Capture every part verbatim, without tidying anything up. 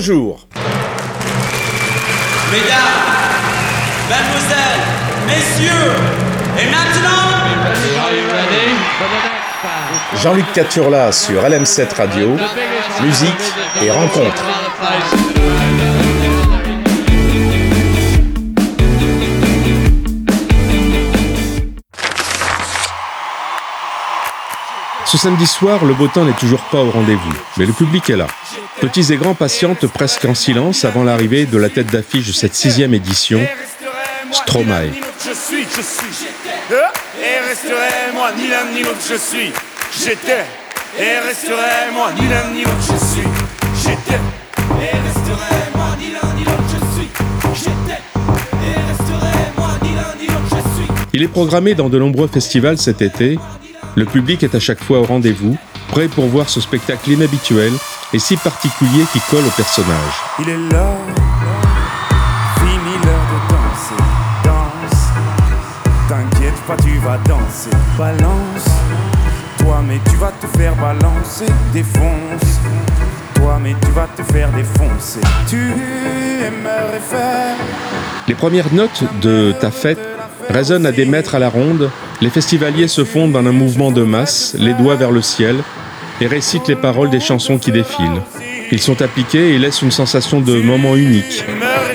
Bonjour. Mesdames, Mademoiselles, Messieurs, et maintenant... Jean-Luc Caturla sur L M sept Radio, musique et rencontres. Ce samedi soir, le beau temps n'est toujours pas au rendez-vous, mais le public est là. Petits et grands patientent presque en silence avant l'arrivée de la tête d'affiche de cette sixième édition, Stromae. Je suis, je suis, et resterai moi ni l'un ni l'autre je suis, j'étais, et resterai moi ni l'un ni l'autre je suis, j'étais, et resterai moi ni l'un ni l'autre je suis, j'étais, et resterai moi ni l'un ni l'autre je suis. Il est programmé dans de nombreux festivals cet été. Le public est à chaque fois au rendez-vous, prêt pour voir ce spectacle inhabituel et si particulier qui colle au personnage. Il est là, fini l'heure de danser, danse. T'inquiète pas, tu vas danser, balance. Toi, mais tu vas te faire balancer, défonce. Toi, mais tu vas te faire défoncer. Tu aimerais faire. Les premières notes de Ta fête résonnent à des mètres à la ronde. Les festivaliers se fondent dans un mouvement de masse, les doigts vers le ciel, et récitent les paroles des chansons qui défilent. Ils sont appliqués et laissent une sensation de moment unique.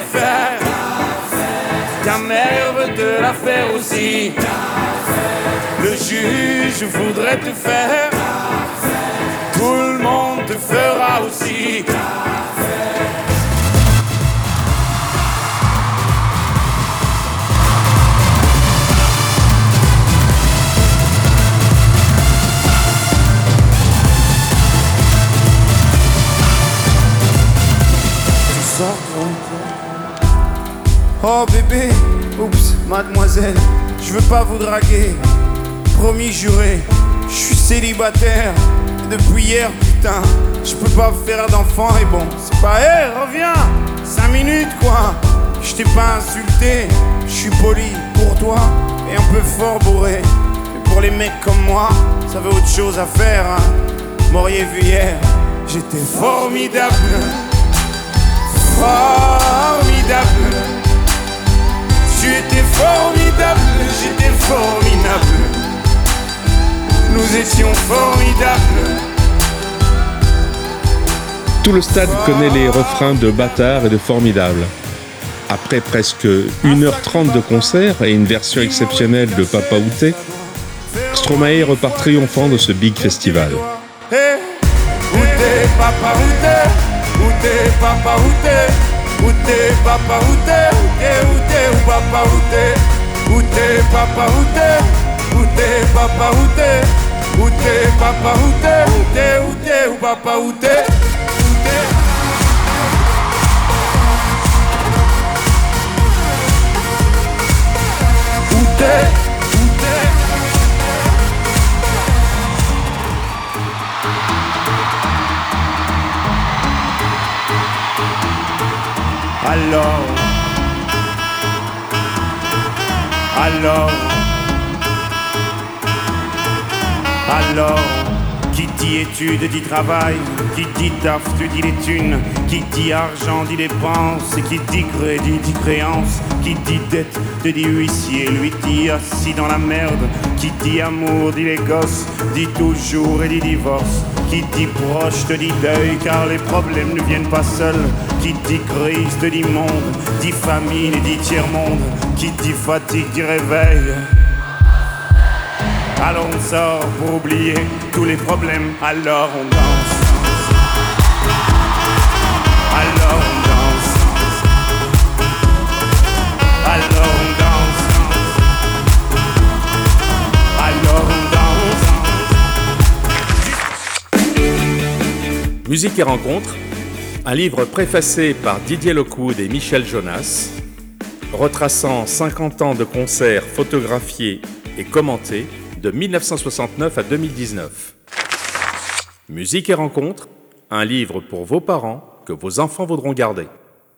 Ta mère veut te la faire aussi. Le juge voudrait te faire. Tout le monde te fera aussi. Oh bébé, oups, mademoiselle, je veux pas vous draguer. Promis juré, je suis célibataire. Depuis hier, putain, je peux pas faire d'enfant. Et bon, c'est pas, hé, hey, reviens, cinq minutes quoi. Je t'ai pas insulté, je suis poli pour toi et un peu fort bourré. Mais pour les mecs comme moi, ça veut autre chose à faire, hein. M'auriez vu hier, j'étais formidable. Formidable. Tu étais formidable, j'étais formidable. Nous étions formidables. Tout le stade connaît les refrains de Bâtard et de Formidable. Après presque une heure trente de concert et une version exceptionnelle de Papa Outé, Stromae repart triomphant de ce big festival. Hey, Outé, Papa Outé, Outé, Papa Outé. Outé, papa, outé, outé, outé, ou papa, outé. Outé, papa, outé. Outé, papa, outé. Outé, papa, outé. Outé, outé, ou papa, outé. Outé. Outé. Alors, alors, alors, qui dit études dit travail, qui dit taf te dit les thunes, qui dit argent dit dépenses, et qui dit crédit dit créance, qui dit dette te dit huissier, lui dit assis dans la merde, qui dit amour dit les gosses, dit toujours et dit divorce. Qui dit proche te dit deuil car les problèmes ne viennent pas seuls. Qui dit crise te dit monde, dit famine et dit tiers-monde. Qui dit fatigue dit réveil. Alors on sort pour oublier tous les problèmes. Alors on danse. Alors on danse. Alors on danse. Alors on danse. Musique et rencontres, un livre préfacé par Didier Lockwood et Michel Jonas, retraçant cinquante ans de concerts photographiés et commentés de dix-neuf cent soixante-neuf à deux mille dix-neuf. Musique et rencontres, un livre pour vos parents que vos enfants voudront garder.